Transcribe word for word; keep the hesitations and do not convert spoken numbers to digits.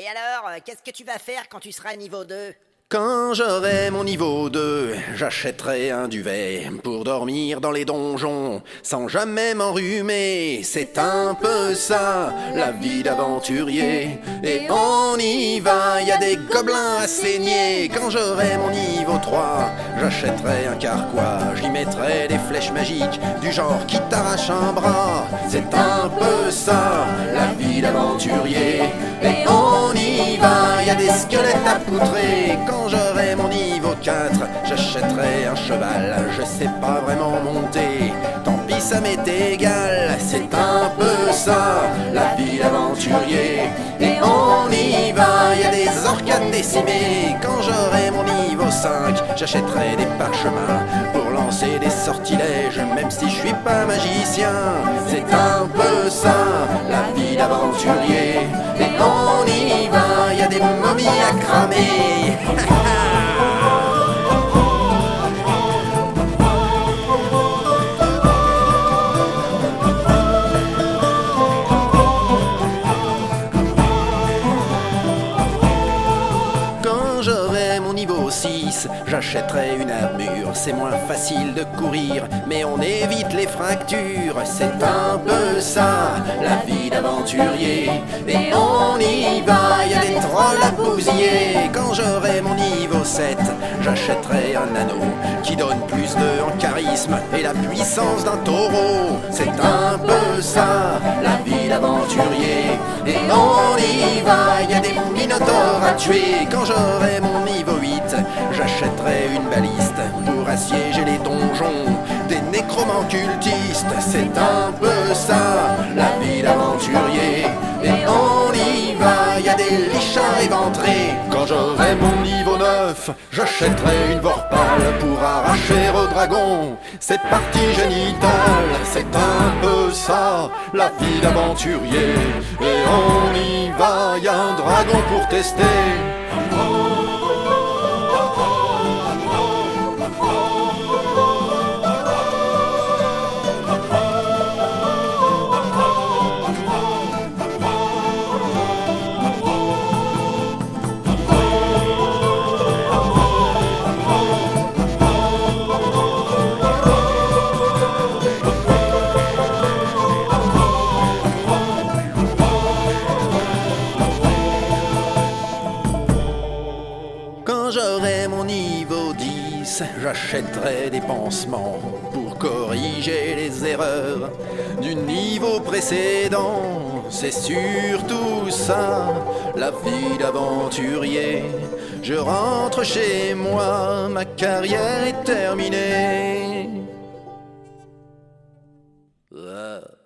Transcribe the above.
Et alors, euh, qu'est-ce que tu vas faire quand tu seras niveau deux? Quand j'aurai mon niveau deux, j'achèterai un duvet pour dormir dans les donjons sans jamais m'enrhumer. C'est un peu ça, la vie d'aventurier. Et on y va, y a des gobelins à saigner. Quand j'aurai mon niveau trois, j'achèterai un carquois. J'y mettrai des flèches magiques du genre qui t'arrache un bras. C'est un peu ça, la vie d'aventurier. Et on y va, y a des squelettes à poutrer. Quand j'aurai mon niveau quatre, j'achèterai un cheval. Je sais pas vraiment monter, tant pis ça m'est égal. C'est un peu ça, la vie d'aventurier. Et on y va, y a des orques à décimer. Quand j'aurai mon niveau cinq, j'achèterai des parchemins pour lancer des sortilèges, même si je suis pas magicien. C'est un peu ça, la vie d'aventurier. Et on y va, y a des momies à cramer. Quand j'aurai mon niveau six, j'achèterai une armure. C'est moins facile de courir, mais on évite les fractures. C'est un peu ça, la vie d'aventurier. Et on y va, y a des trolls à bousiller. Quand j'aurai mon niveau sept, j'achèterai un anneau qui donne plus de en charisme et la puissance d'un taureau. C'est un peu ça, la vie d'aventurier. Et on y va, y a des minotaures à tuer. Quand j'aurai mon niveau huit, j'achèterai une baliste pour assiéger les donjons des nécromants cultistes. C'est un peu ça, la vie d'aventurier. Et on y va, y a des lichards éventrés. Quand j'aurai mon niveau neuf, j'achèterai une vorpale pour arracher au dragon cette partie génitale. C'est un peu ça, la vie d'aventurier. Et on y va, y a un dragon pour tester. Quand j'aurai mon niveau dix, j'achèterai des pansements pour corriger les erreurs du niveau précédent. C'est surtout ça, la vie d'aventurier. Je rentre chez moi, ma carrière est terminée. Ah.